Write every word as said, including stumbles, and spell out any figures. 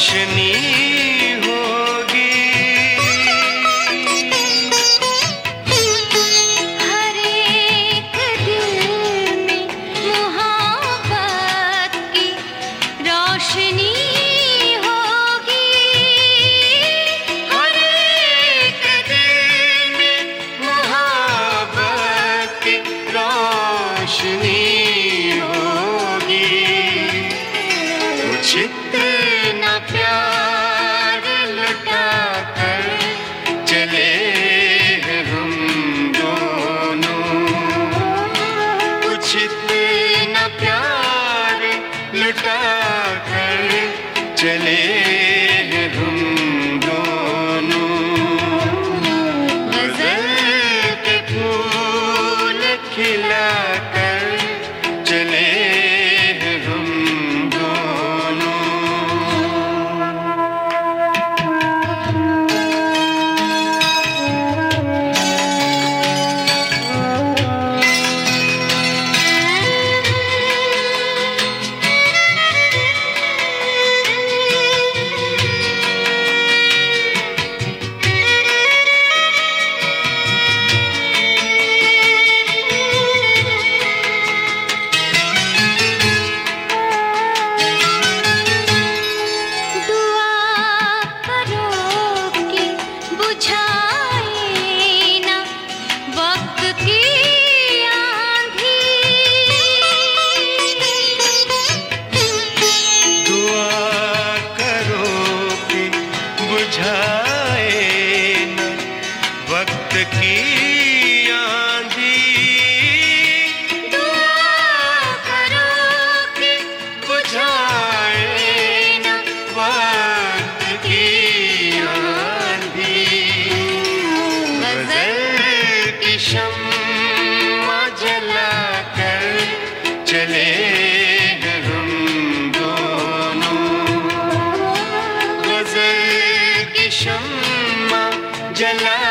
रोशनी होगी। हर एक दिल में मोहब्बत की रोशनी होगी। हर एक दिल में मोहब्बत की रोशनी होगी। कुछ इतना प्यार लुटा कर चले हैं हम दोनों। कुछ इतना प्यार लुटा कर चले हैं हम दोनों। गजल के फूल खिला कर चले हैं हम दोनों। दुआ करो कि बुझाए ना वक्त की आंधी। दुआ करो कि बुझाए न वक्त की आंधी। दुआ करो कि बुझाए न वक्त की आंधी। गजल की शम्मा जला कर चले हैं हम दोनों। गजल की शम्मा जला